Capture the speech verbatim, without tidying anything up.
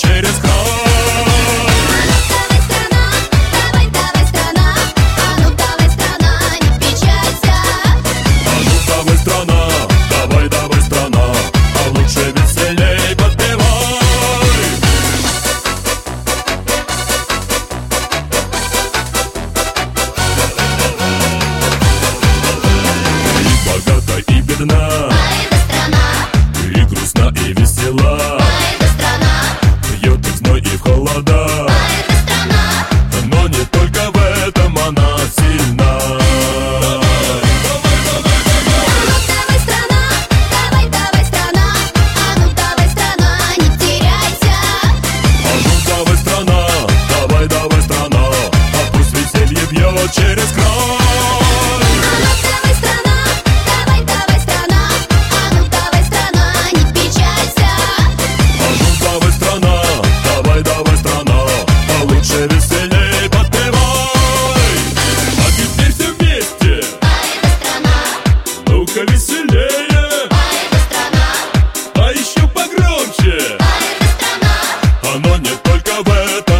через край. И грустна, и весела, бьет и в зной, и в холода, но не только в этом она сильна. Давай, страна, давай, давай, страна, а ну давай, страна, не теряйся. А ну давай, страна, давай, давай, страна, а пусть веселье бьет через край. Веселей подпевай, а теперь все вместе. Ай да страна, Ну-ка веселее, ай да страна, а еще погромче. ай да страна. Оно не только в этом.